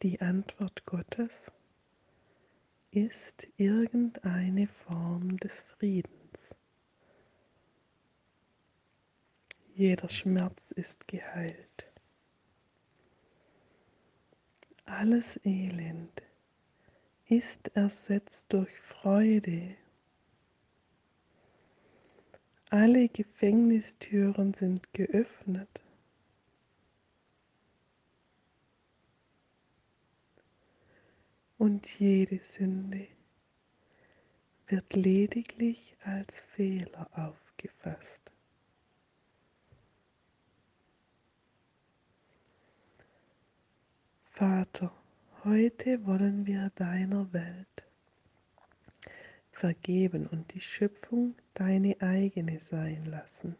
Die Antwort Gottes ist irgendeine Form des Friedens. Jeder Schmerz ist geheilt. Alles Elend ist ersetzt durch Freude. Alle Gefängnistüren sind geöffnet. Und jede Sünde wird lediglich als Fehler aufgefasst. Vater, heute wollen wir deiner Welt vergeben und die Schöpfung deine eigene sein lassen.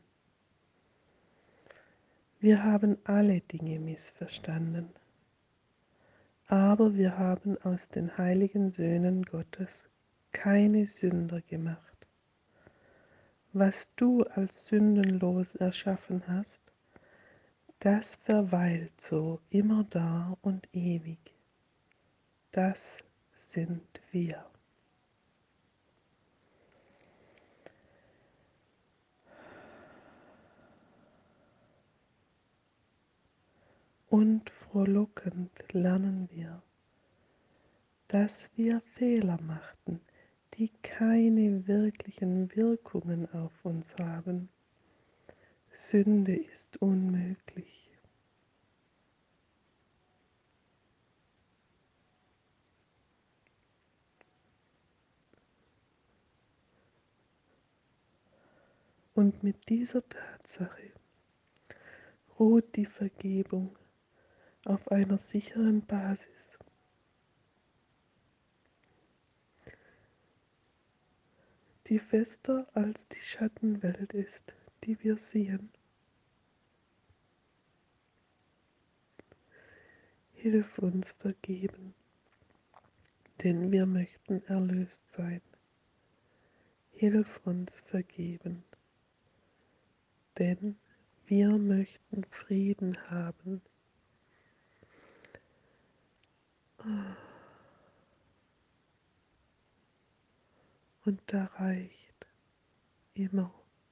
Wir haben alle Dinge missverstanden, aber wir haben aus den heiligen Söhnen Gottes keine Sünder gemacht. Was du als sündenlos erschaffen hast, das verweilt so immer da und ewig. Das sind wir. Und frohlockend lernen wir, dass wir Fehler machten, die keine wirklichen Wirkungen auf uns haben. Sünde ist unmöglich. Und mit dieser Tatsache ruht die Vergebung auf einer sicheren Basis, die fester als die Schattenwelt ist, die wir sehen. Hilf uns vergeben, denn wir möchten erlöst sein. Hilf uns vergeben, denn wir möchten Frieden haben. Und da reicht immer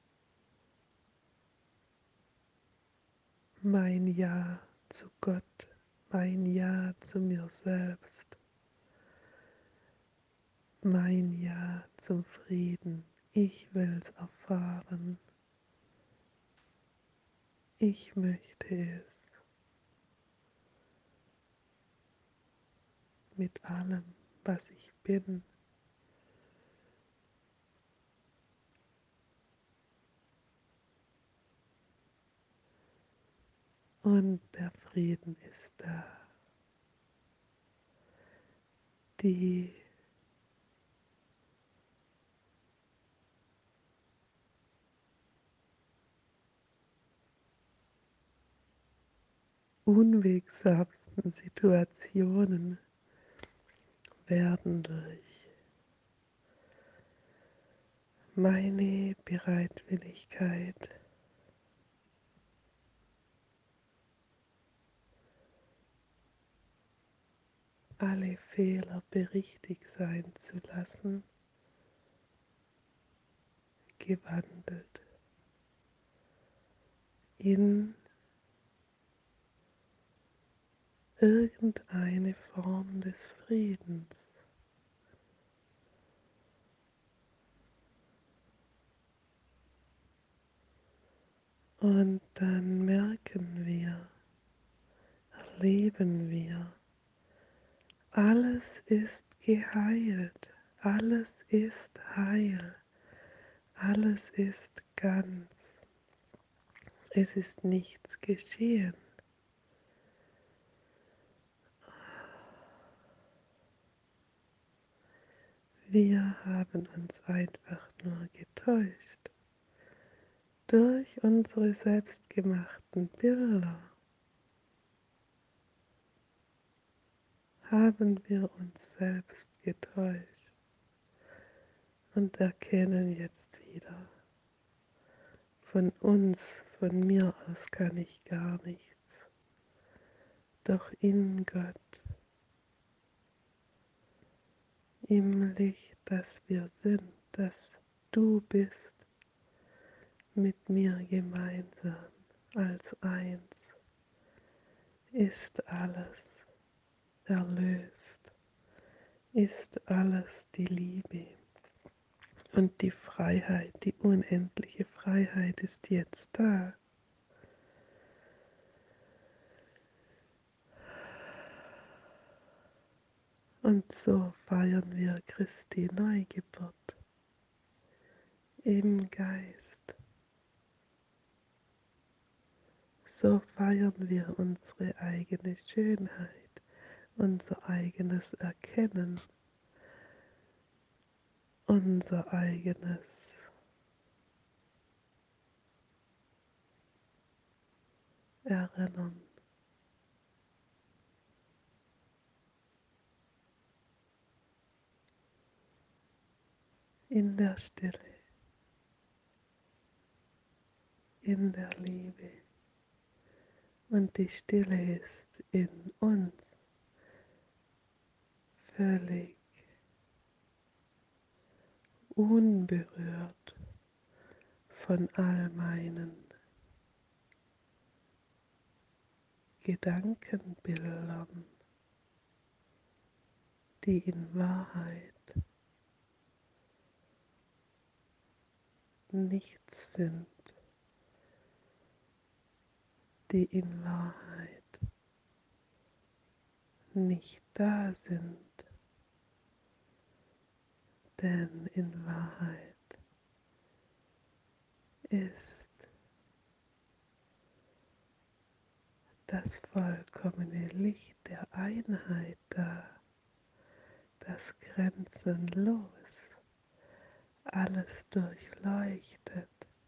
mein Ja zu Gott, mein Ja zu mir selbst, mein Ja zum Frieden. Ich will's erfahren. Ich möchte es mit allem, was ich bin. Und der Frieden ist da. Die unwegsamsten Situationen werden durch meine Bereitwilligkeit, alle Fehler berichtigt sein zu lassen, gewandelt in irgendeine Form des Friedens. Und dann merken wir, erleben wir, alles ist geheilt, alles ist heil, alles ist ganz, es ist nichts geschehen. Wir haben uns einfach nur getäuscht durch unsere selbstgemachten Bilder. Haben wir uns selbst getäuscht und erkennen jetzt wieder, von uns, von mir aus kann ich gar nichts, doch in Gott im Licht, das wir sind, das du bist, mit mir gemeinsam als eins, ist alles erlöst, ist alles die Liebe und die Freiheit, die unendliche Freiheit ist jetzt da. Und so feiern wir Christi Neugeburt im Geist. So feiern wir unsere eigene Schönheit, unser eigenes Erkennen, unser eigenes Erinnern. In der Stille, in der Liebe. Und die Stille ist in uns völlig unberührt von all meinen Gedankenbildern, die in Wahrheit nichts sind, die in Wahrheit nicht da sind, denn in Wahrheit ist das vollkommene Licht der Einheit da, das grenzenlos alles durchleuchtet,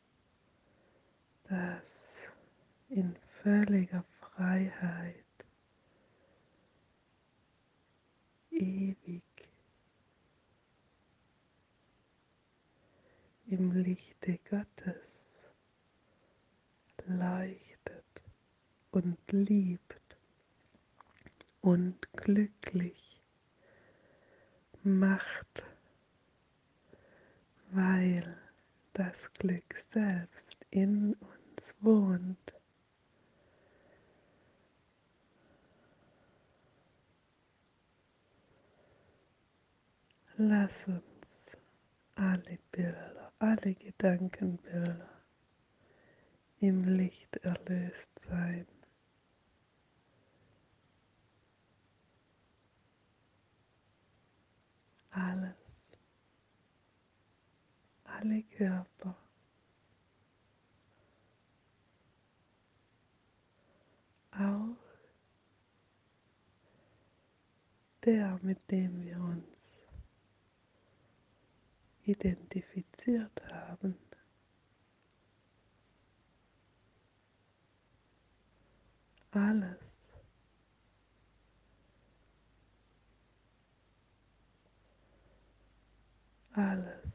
das in völliger Freiheit ewig im Lichte Gottes leuchtet und liebt und glücklich macht, weil das Glück selbst in uns wohnt. Lass uns alle Bilder, alle Gedankenbilder im Licht erlöst sein. Alles, alle Körper, auch der, mit dem wir uns identifiziert haben. Alles, alles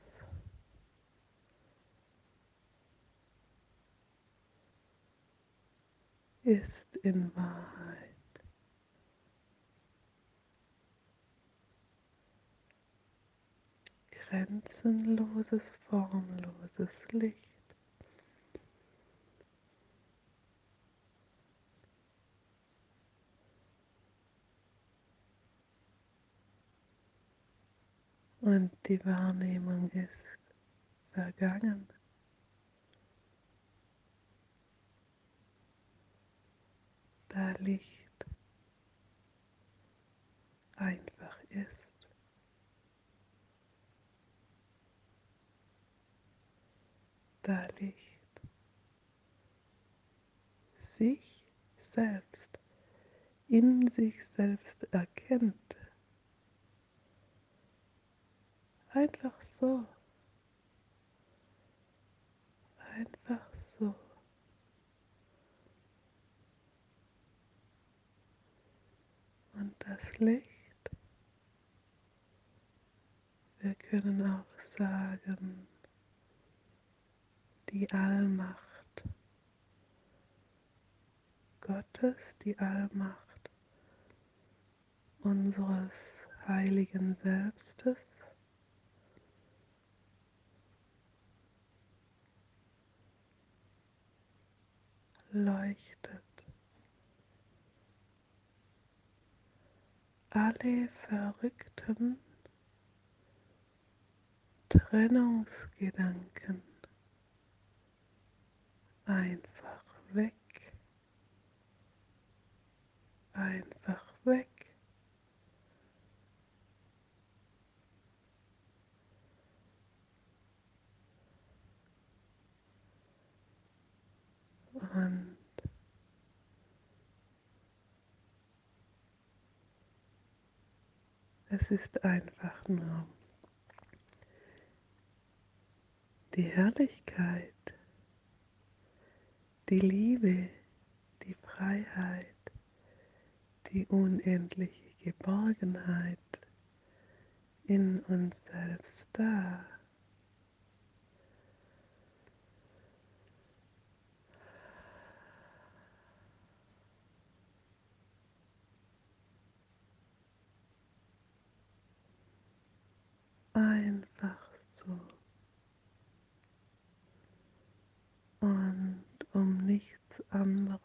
ist in Wahrheit grenzenloses, formloses Licht. Und die Wahrnehmung ist vergangen. Da Licht einfach ist. Da Licht sich selbst in sich selbst erkennt. Einfach so. Einfach so. Und das Licht, wir können auch sagen, die Allmacht Gottes, die Allmacht unseres heiligen Selbstes leuchtet alle verrückten Trennungsgedanken einfach weg, einfach weg. Und es ist einfach nur die Herrlichkeit, die Liebe, die Freiheit, die unendliche Geborgenheit in uns selbst da. Einfach so. Und um nichts anderes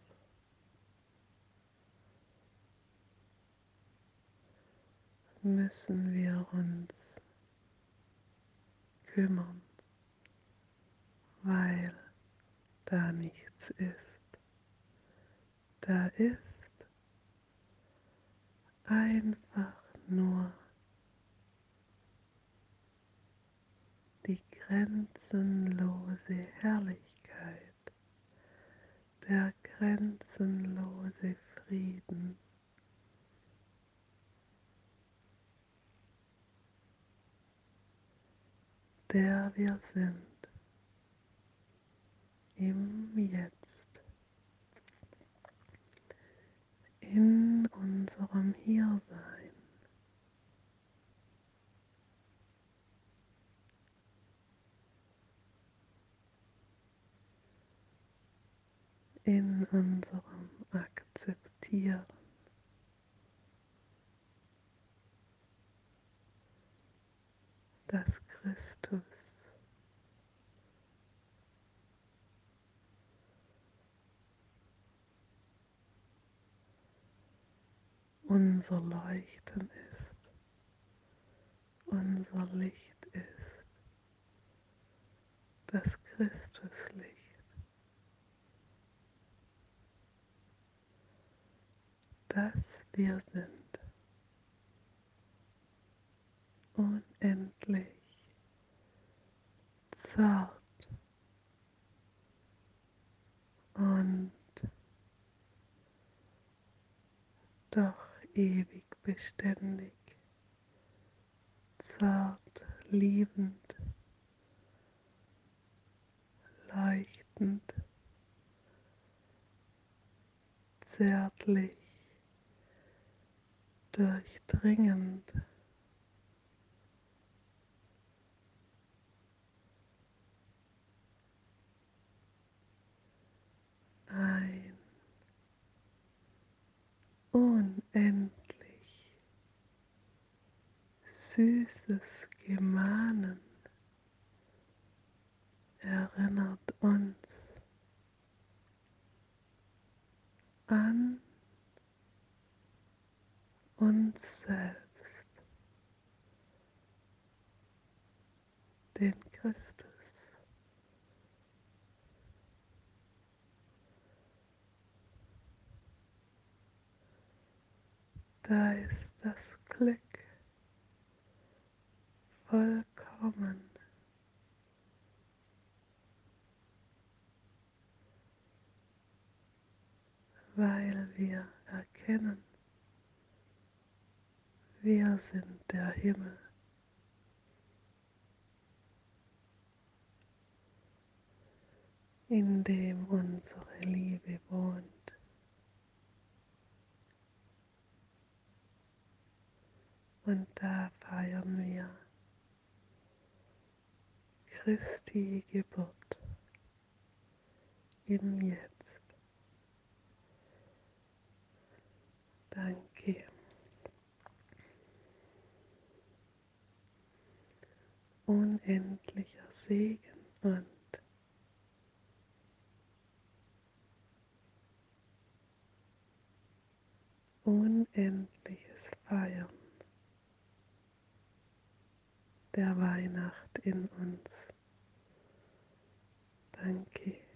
müssen wir uns kümmern, weil da nichts ist. Da ist einfach nur die grenzenlose Herrlichkeit, der grenzenlose Frieden, der wir sind im Jetzt, in unserem Hiersein, in unserem Akzeptieren, dass Christus unser Leuchten ist, unser Licht ist, das Christuslicht, das wir sind, unendlich zart und doch ewig beständig, zart, liebend, leuchtend, zärtlich, durchdringend, ein unendlich süßes Gemahnen erinnert uns an uns selbst, den Christus. Da ist das Glück vollkommen, weil wir erkennen, wir sind der Himmel, in dem unsere Liebe wohnt. Und da feiern wir Christi Geburt im Jetzt. Danke. unendlicher Segen und unendliches Feiern der Weihnacht in uns. Danke.